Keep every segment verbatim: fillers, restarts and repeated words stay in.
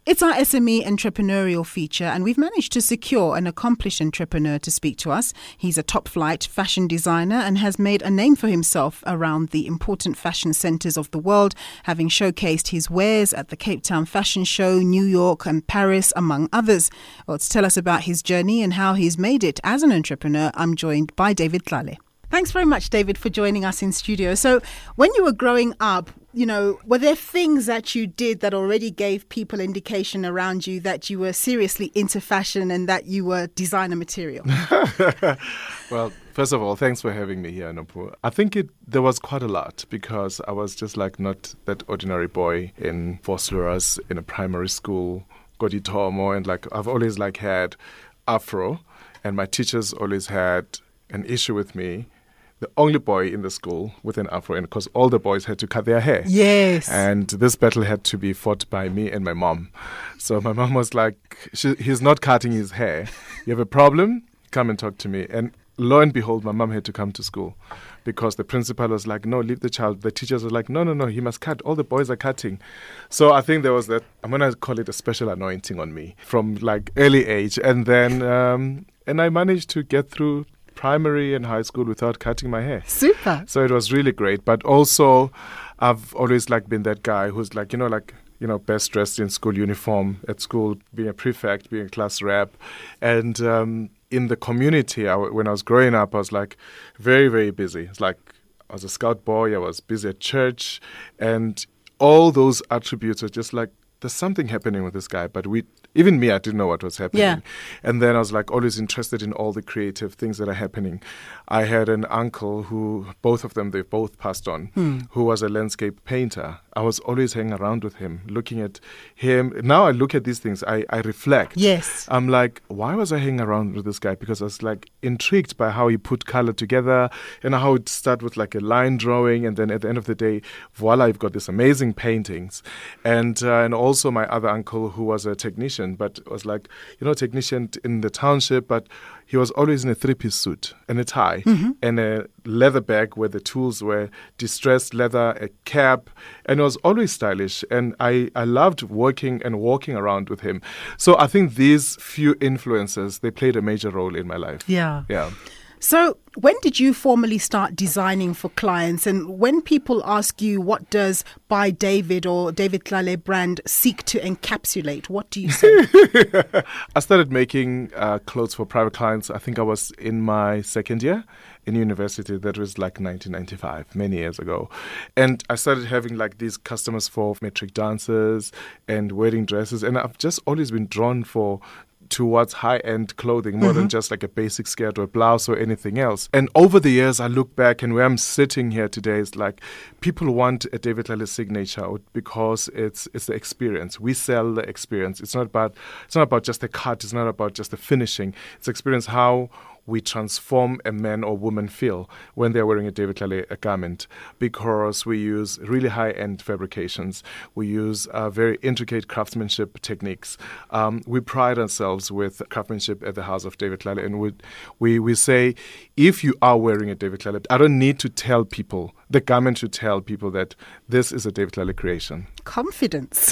It's our S M E entrepreneurial feature, and we've managed to secure an accomplished entrepreneur to speak to us. He's a top-flight fashion designer and has made a name for himself around the important fashion centres of the world, having showcased his wares at the Cape Town Fashion Show, New York and Paris, among others. Well, to tell us about his journey and how he's made it as an entrepreneur, I'm joined by David Tlale. Thanks very much, David, for joining us in studio. So when you were growing up, you know, were there things that you did that already gave people indication around you that you were seriously into fashion and that you were designer material? Well, first of all, thanks for having me here, Nopu. I think it there was quite a lot because I was just like not that ordinary boy in Vosloorus in a primary school, Goditomo, and like I've always like had afro, and my teachers always had an issue with me. The only boy in the school with an afro, and because all the boys had to cut their hair. Yes. And this battle had to be fought by me and my mom. So my mom was like, she, he's not cutting his hair. You have a problem? Come and talk to me. And lo and behold, my mom had to come to school because the principal was like, no, leave the child. The teachers were like, no, no, no, he must cut. All the boys are cutting. So I think there was that, I'm going to call it a special anointing on me from like early age. And then, um, and I managed to get through primary and high school without cutting my hair. Super. So it was really great. But also, I've always like been that guy who's like, you know, like, you know, best dressed in school uniform at school, being a prefect, being a class rep. And um, in the community, I, when I was growing up, I was like very, very busy. It's like I was a scout boy. I was busy at church. And all those attributes are just like, there's something happening with this guy. But we, even me, I didn't know what was happening. Yeah. And then I was like always interested in all the creative things that are happening. I had an uncle who, both of them, they both passed on, hmm. who was a landscape painter. I was always hanging around with him, looking at him. Now I look at these things, I, I reflect. Yes. I'm like, why was I hanging around with this guy? Because I was like intrigued by how he put color together and how it started with like a line drawing. And then at the end of the day, voila, you've got these amazing paintings. And, uh, and also my other uncle who was a technician, but was like, you know, technician in the township, but he was always in a three-piece suit and a tie mm-hmm. and a leather bag where the tools were distressed leather, a cap, and it was always stylish. And I, I loved working and walking around with him. So I think these few influences, they played a major role in my life. Yeah. Yeah. So when did you formally start designing for clients? And when people ask you, what does By David or David Tlale brand seek to encapsulate, what do you say? I started making uh, clothes for private clients. I think I was in my second year in university. That was like nineteen ninety-five, many years ago. And I started having like these customers for matric dancers and wedding dresses. And I've just always been drawn for towards high-end clothing more mm-hmm. than just like a basic skirt or a blouse or anything else. And over the years, I look back and where I'm sitting here today is like people want a David Tlale signature because it's it's the experience. We sell the experience. It's not about it's not about just the cut. It's not about just the finishing. It's experience how we transform a man or woman feel when they're wearing a David Tlale a garment, because we use really high-end fabrications. We use uh, very intricate craftsmanship techniques. Um, we pride ourselves with craftsmanship at the house of David Tlale, and we, we, we say, if you are wearing a David Tlale, I don't need to tell people, the garment should tell people that this is a David Tlale creation. Confidence.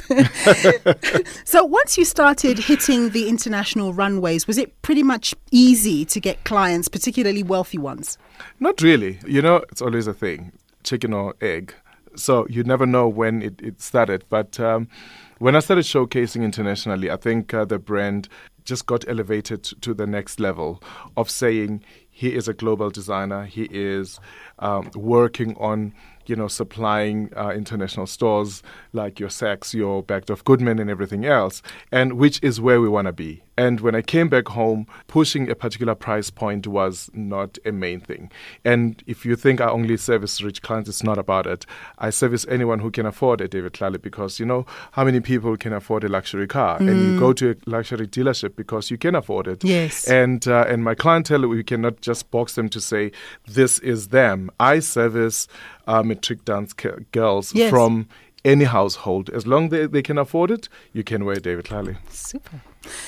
So once you started hitting the international runways, was it pretty much easy to get clients, particularly wealthy ones? Not really. You know, it's always a thing, chicken or egg. So you never know when it, it started. But um, when I started showcasing internationally, I think uh, the brand just got elevated to the next level of saying he is a global designer. He is um, working on, you know, supplying uh, international stores like your Saks, your Bergdorf Goodman and everything else, and which is where we want to be. And when I came back home, pushing a particular price point was not a main thing. And if you think I only service rich clients, it's not about it. I service anyone who can afford a David Tlale because, you know, how many people can afford a luxury car? Mm. And you go to a luxury dealership because you can afford it. Yes. And, uh, and my clientele, we cannot just box them to say, this is them. I service uh, matric dance ca- girls yes. from any household. As long as they, they can afford it, you can wear David Tlale. Super.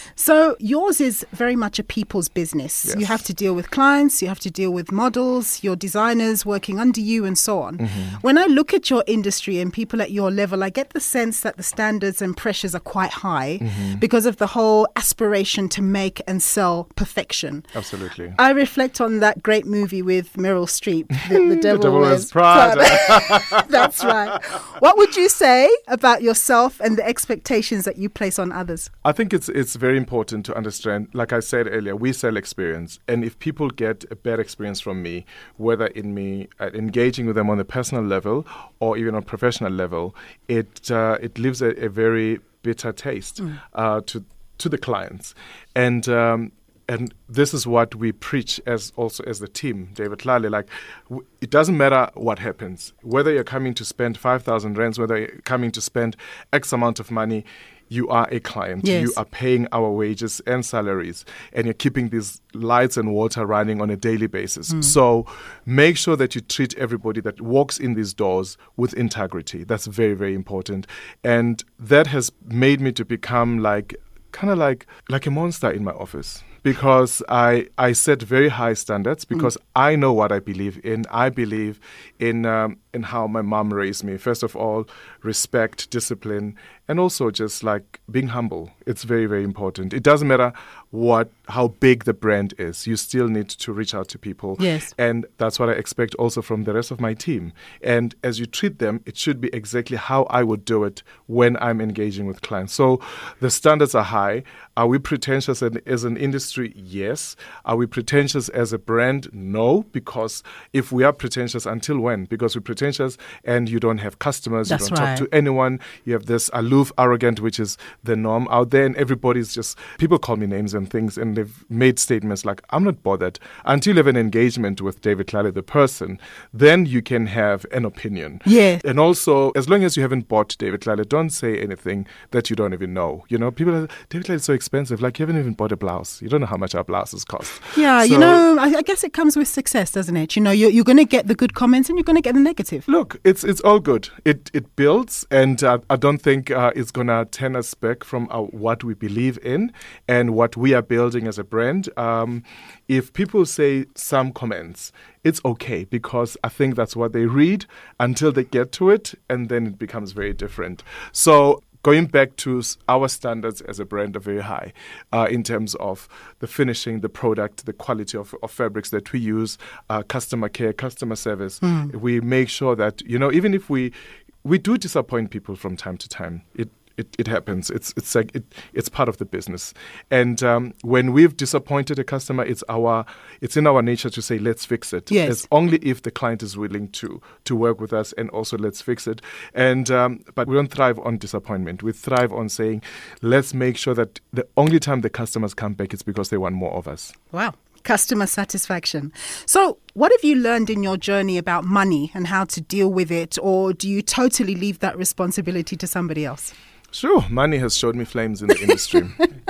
So yours is very much a people's business. Yes. You have to deal with clients, you have to deal with models, your designers working under you and so on. Mm-hmm. When I look at your industry and people at your level, I get the sense that the standards and pressures are quite high Mm-hmm. because of the whole aspiration to make and sell perfection. Absolutely. I reflect on that great movie with Meryl Streep, The, the Devil, The Devil Wears Wears Prada. That's right. What would you say about yourself and the expectations that you place on others? I think it's it's very important to understand, like I said earlier, we sell experience. And if people get a bad experience from me, whether in me uh, engaging with them on a personal level or even on a professional level, it uh, it leaves a, a very bitter taste mm. uh, to to the clients. And um, and this is what we preach as also as the team, David Tlale. Like, w- it doesn't matter what happens, whether you're coming to spend five thousand rands, whether you're coming to spend X amount of money. You are a client. Yes. You are paying our wages and salaries, and you're keeping these lights and water running on a daily basis. Mm. So make sure that you treat everybody that walks in these doors with integrity. That's very, very important. And that has made me to become like, kind of like, like a monster in my office. Because I, I set very high standards because mm. I know what I believe in. I believe in um, in how my mom raised me. First of all, respect, discipline, and also just like being humble. It's very, very important. It doesn't matter what how big the brand is. You still need to reach out to people. Yes. And that's what I expect also from the rest of my team. And as you treat them, it should be exactly how I would do it when I'm engaging with clients. So the standards are high. Are we pretentious as an industry? Yes. Are we pretentious as a brand? No. Because if we are pretentious, until when? Because we're pretentious and you don't have customers, That's you don't right. talk to anyone. You have this aloof, arrogant, which is the norm out there. And everybody's just, people call me names and things, and they've made statements like, I'm not bothered. Until you have an engagement with David Tlale, the person, then you can have an opinion. Yeah. And also, as long as you haven't bought David Tlale, don't say anything that you don't even know. You know, people are, David Tlale is so expensive. Like, you haven't even bought a blouse. You don't know how much our blouses cost. Yeah, So- you know, I, I guess it comes with success, doesn't it? You know, you're, you're going to get the good comments and you're going to get the negative. Look, it's it's all good. It it builds, and uh, I don't think uh, it's gonna turn us back from uh, what we believe in and what we are building as a brand. Um, if people say some comments, it's okay, because I think that's what they read until they get to it, and then it becomes very different. So, going back to s- our standards as a brand are very high uh, in terms of the finishing, the product, the quality of, of fabrics that we use, uh, customer care, customer service. Mm. We make sure that, you know, even if we we do disappoint people from time to time, it It, it happens. It's it's like it, it's part of the business. And um, when we've disappointed a customer, it's our it's in our nature to say, let's fix it. Yes. It's only if the client is willing to to work with us, and also let's fix it. And um, but we don't thrive on disappointment. We thrive on saying, let's make sure that the only time the customers come back is because they want more of us. Wow. Customer satisfaction. So what have you learned in your journey about money and how to deal with it? Or do you totally leave that responsibility to somebody else? Sure, money has showed me flames in the industry.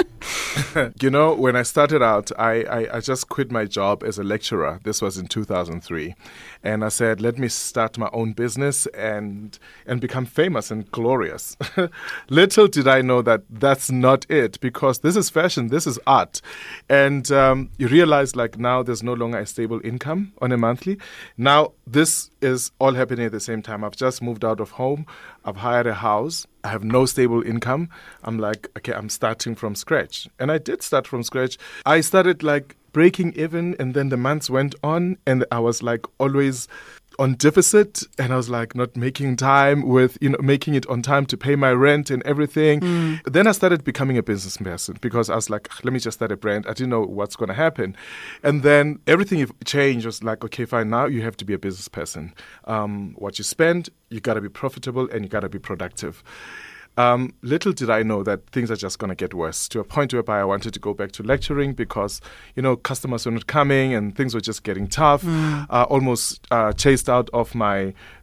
You know, when I started out, I, I, I just quit my job as a lecturer. This was in two thousand three. And I said, let me start my own business and and become famous and glorious. Little did I know that that's not it, because this is fashion, this is art. And um, you realize, like, now there's no longer a stable income on a monthly. Now this is all happening at the same time. I've just moved out of home. I've hired a house. I have no stable income. I'm like, okay, I'm starting from scratch. And I did start from scratch. I started like breaking even, and then the months went on, and I was like always on deficit, and I was like not making time with, you know, making it on time to pay my rent and everything. Mm. Then I started becoming a business person, because I was like, let me just start a brand. I didn't know what's going to happen. And then everything changed. I was like, okay, fine, now you have to be a business person. Um, what you spend, you got to be profitable, and you got to be productive. Um, little did I know that things are just going to get worse, to a point whereby I wanted to go back to lecturing because, you know, customers were not coming and things were just getting tough. Mm. Uh, almost uh, chased out of my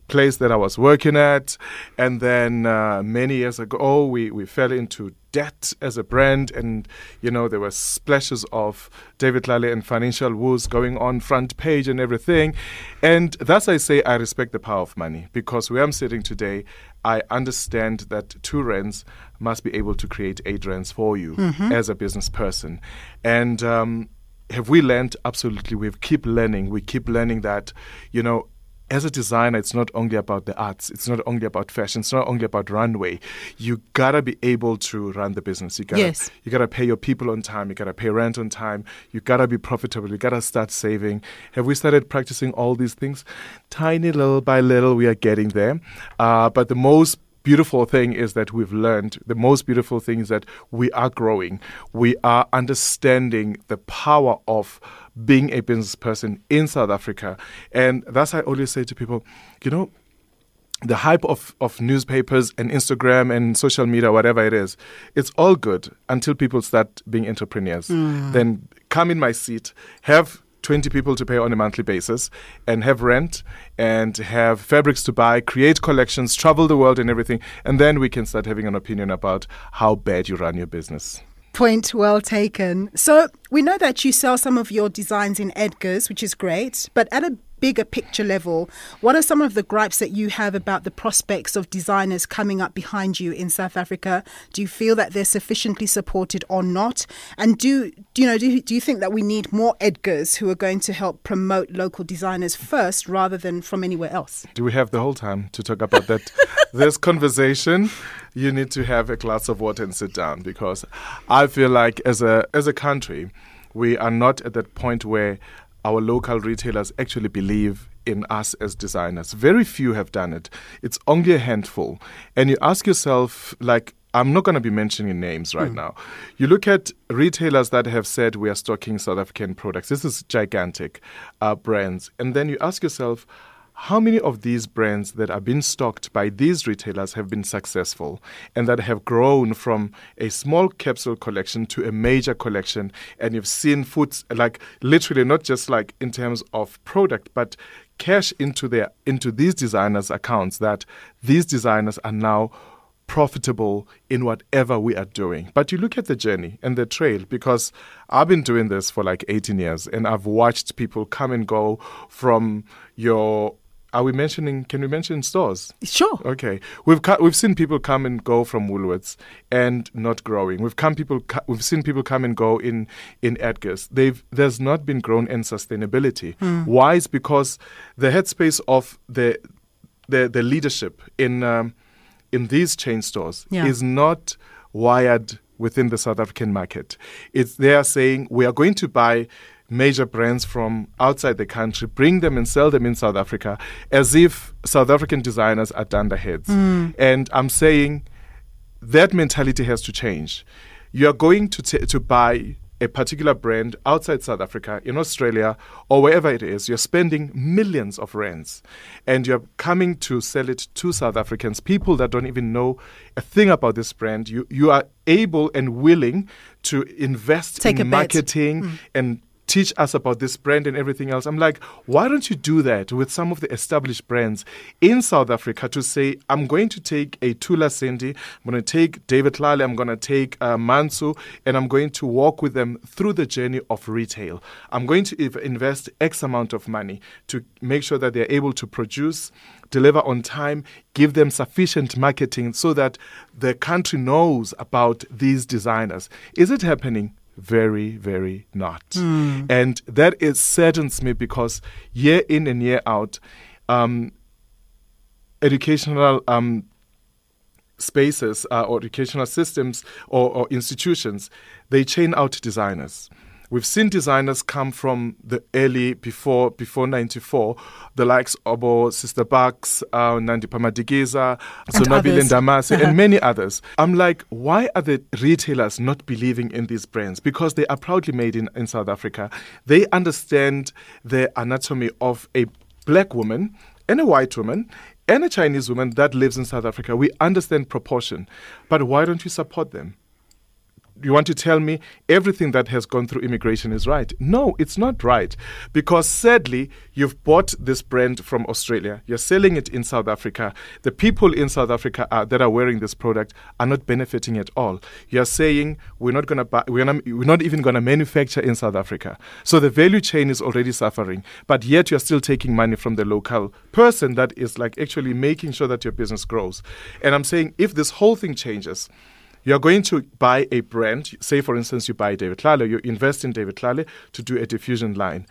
place that I was working at. And then uh, many years ago, we, we fell into debt as a brand. And, you know, there were splashes of David Tlale and financial woes going on front page and everything. And that's why I say I respect the power of money, because where I'm sitting today, I understand that two rands must be able to create eight rands for you mm-hmm. as a business person. And um, have we learned? Absolutely. We keep learning. We keep learning that, you know, as a designer, it's not only about the arts. It's not only about fashion. It's not only about runway. You gotta be able to run the business. You gotta, yes. you gotta pay your people on time. You gotta pay rent on time. You gotta be profitable. You gotta start saving. Have we started practicing all these things? Tiny little by little, we are getting there. Uh, but the most beautiful thing is that we've learned, the most beautiful thing is that we are growing. We are understanding the power of being a business person in South Africa. And that's why I always say to people, you know, the hype of, of newspapers and Instagram and social media, whatever it is, it's all good until people start being entrepreneurs. Mm. Then come in my seat, have twenty people to pay on a monthly basis, and have rent and have fabrics to buy, create collections, travel the world and everything. And then we can start having an opinion about how bad you run your business. Point well taken. So we know that you sell some of your designs in Edgars, which is great, but at a bigger picture level, what are some of the gripes that you have about the prospects of designers coming up behind you in South Africa? Do you feel that they're sufficiently supported or not? And do, do you know, do, do you think that we need more Edgars who are going to help promote local designers first rather than from anywhere else? Do we have the whole time to talk about that? This conversation, you need to have a glass of water and sit down, because I feel like as a as a country, we are not at that point where our local retailers actually believe in us as designers. Very few have done it. It's only a handful. And you ask yourself, like, I'm not going to be mentioning names right mm. now. You look at retailers that have said we are stocking South African products. This is gigantic uh, brands. And then you ask yourself, how many of these brands that are being stocked by these retailers have been successful and that have grown from a small capsule collection to a major collection? And you've seen foods, like literally not just like in terms of product, but cash into their into these designers' accounts, that these designers are now profitable in whatever we are doing. But you look at the journey and the trail, because I've been doing this for like eighteen years and I've watched people come and go from your... Are we mentioning, can we mention stores? Sure. Okay. We've cu- we've seen people come and go from Woolworths and not growing. We've come people cu- we've seen people come and go in in Edgars. They've there's not been grown in sustainability. Mm. Why? Is because the headspace of the the the leadership in um, in these chain stores yeah. is not wired within the South African market. It's they are saying we are going to buy major brands from outside the country, bring them and sell them in South Africa, as if South African designers are dunderheads. Mm. And I'm saying that mentality has to change. You are going to t- to buy a particular brand outside South Africa, in Australia, or wherever it is. You're spending millions of rands, and you're coming to sell it to South Africans, people that don't even know a thing about this brand. You you are able and willing to invest Take in marketing mm. and teach us about this brand and everything else. I'm like, why don't you do that with some of the established brands in South Africa to say, I'm going to take a Tula Cindy, I'm going to take David Tlale, I'm going to take uh, Mansu, and I'm going to walk with them through the journey of retail. I'm going to ev- invest X amount of money to make sure that they're able to produce, deliver on time, give them sufficient marketing so that the country knows about these designers. Is it happening? Very, very not. Mm. And that is saddens me, because year in and year out, um, educational um, spaces uh, or educational systems or, or institutions, they chain out designers. We've seen designers come from the early, before before ninety-four, the likes of Obo, Sister Bucks, uh, Nandi Pamadigiza, Sonabile Ndamase, uh-huh. and many others. I'm like, why are the retailers not believing in these brands? Because they are proudly made in, in South Africa. They understand the anatomy of a black woman and a white woman and a Chinese woman that lives in South Africa. We understand proportion. But why don't you support them? you want to tell me everything that has gone through immigration is right? No, it's not right. Because sadly, you've bought this brand from Australia. You're selling it in South Africa. The people in South Africa are, that are wearing this product are not benefiting at all. You're saying we're not going to buy, we're not, we're not even going to manufacture in South Africa. So the value chain is already suffering. But yet you're still taking money from the local person that is like actually making sure that your business grows. And I'm saying if this whole thing changes, you're going to buy a brand. Say, for instance, you buy David Tlale. You invest in David Tlale to do a diffusion line.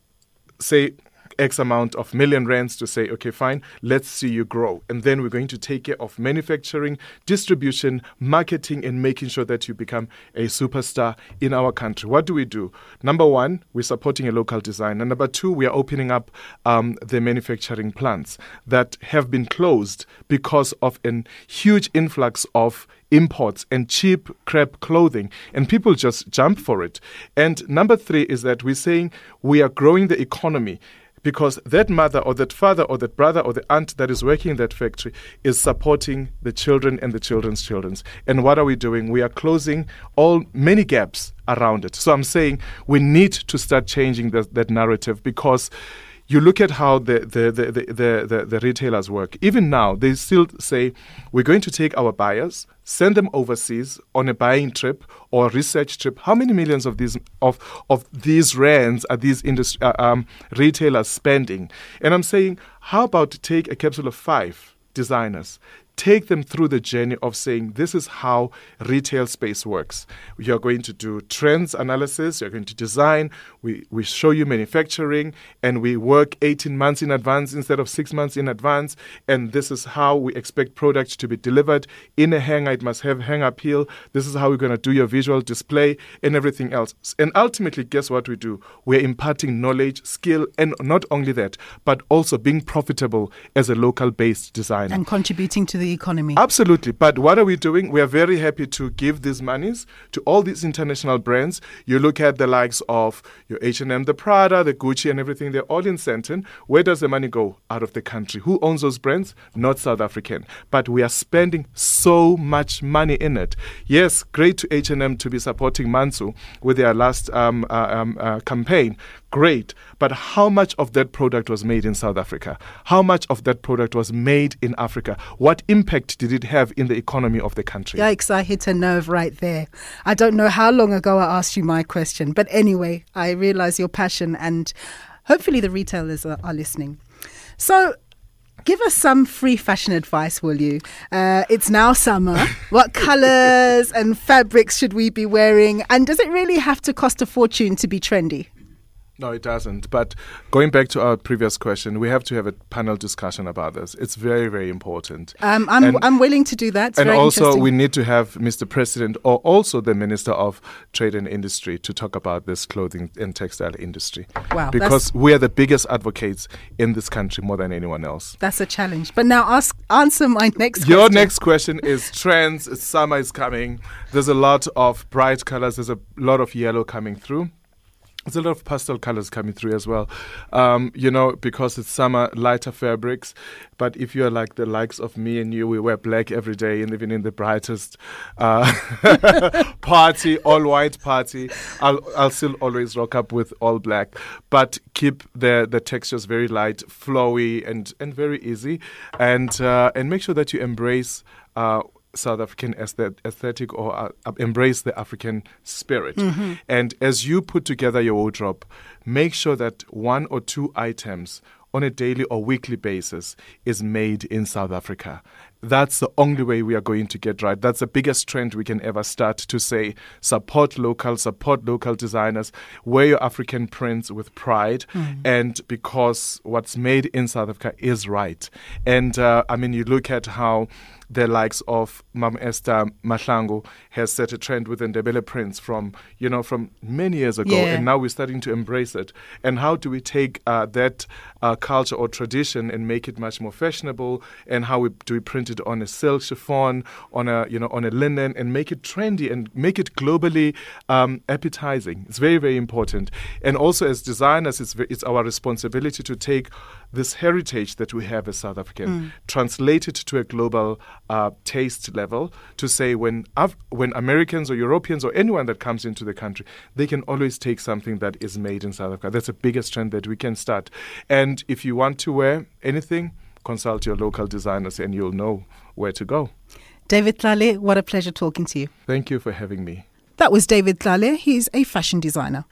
Say X amount of million rands to say, okay, fine, let's see you grow. And then we're going to take care of manufacturing, distribution, marketing, and making sure that you become a superstar in our country. What do we do? Number one, we're supporting a local design. And number two, we are opening up um, the manufacturing plants that have been closed because of a huge influx of imports and cheap crap clothing, and people just jump for it. And number three is that we're saying we are growing the economy because that mother or that father or that brother or the aunt that is working in that factory is supporting the children and the children's children. And what are we doing? We are closing all many gaps around it. So I'm saying we need to start changing the, that narrative, because you look at how the the, the, the, the, the the retailers work. Even now, they still say, we're going to take our buyers, send them overseas on a buying trip or a research trip. How many millions of these of of these rands are these industry, uh, um, retailers spending? And I'm saying, how about take a capsule of five designers, take them through the journey of saying, this is how retail space works. You're going to do trends analysis, you're going to design, we, we show you manufacturing, and we work eighteen months in advance instead of six months in advance. And this is how we expect products to be delivered in a hanger. It must have hanger appeal. This is how we're going to do your visual display and everything else. And ultimately, guess what we do? We're imparting knowledge, skill, and not only that, but also being profitable as a local-based designer. And contributing to the economy. Absolutely. But what are we doing? We are very happy to give these monies to all these international brands. You look at the likes of your H and M, the Prada, the Gucci, and everything. They're all in Sandton. Where does the money go? Out of the country. Who owns those brands? Not South African. But we are spending so much money in it. Yes, great to H and M to be supporting Mansu with their last um, uh, um, uh, campaign. Great. But how much of that product was made in South Africa? How much of that product was made in Africa? What impact did it have in the economy of the country? Yikes, I hit a nerve right there. I don't know how long ago I asked you my question, but anyway, I realize your passion, and hopefully the retailers are, are listening. So, give us some free fashion advice, will you? Uh, it's now summer. What colours and fabrics should we be wearing? And does it really have to cost a fortune to be trendy? No, it doesn't. But going back to our previous question, we have to have a panel discussion about this. It's very, very important. Um, I'm and, I'm willing to do that. It's and very also, we need to have Mister President or also the Minister of Trade and Industry to talk about this clothing and textile industry. Wow, because we are the biggest advocates in this country more than anyone else. That's a challenge. But now ask answer my next Your question. next question is trends. Summer is coming. There's a lot of bright colors. There's a lot of yellow coming through. There's a lot of pastel colors coming through as well, um, you know, because it's summer, lighter fabrics. But if you're like the likes of me and you, we wear black every day, and even in the brightest uh, party, all white party, I'll I'll still always rock up with all black. But keep the the textures very light, flowy, and and very easy, and uh, and make sure that you embrace Uh, South African aesthetic or uh, embrace the African spirit. Mm-hmm. And as you put together your wardrobe, make sure that one or two items on a daily or weekly basis is made in South Africa. That's the only way we are going to get right. That's the biggest trend we can ever start to say, support local, support local designers, wear your African prints with pride, mm. and because what's made in South Africa is right. And uh, I mean, you look at how the likes of Mam Esther Mahlangu has set a trend with Ndebele prints from, you know, from many years ago, yeah. and now we're starting to embrace it. And how do we take uh, that uh, culture or tradition and make it much more fashionable, and how we, do we print it on a silk chiffon, on a you know on a linen, and make it trendy and make it globally um, appetizing. It's very, very important. And also as designers, it's it's our responsibility to take this heritage that we have as South African, mm. translate it to a global uh, taste level, to say when Af- when Americans or Europeans or anyone that comes into the country, they can always take something that is made in South Africa. That's the biggest trend that we can start. And if you want to wear anything, consult your local designers and you'll know where to go. David Tlale, what a pleasure talking to you. Thank you for having me. That was David Tlale. He's a fashion designer.